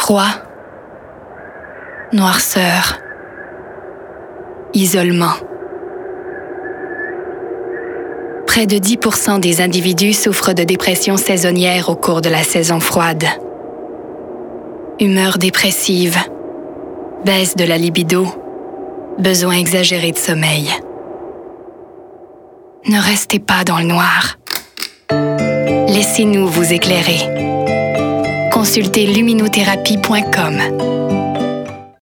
Froid, noirceur, isolement. Près de 10% des individus souffrent de dépression saisonnière au cours de la saison froide. Humeur dépressive, baisse de la libido, besoin exagéré de sommeil. Ne restez pas dans le noir. Laissez-nous vous éclairer. Consultez luminothérapie.com.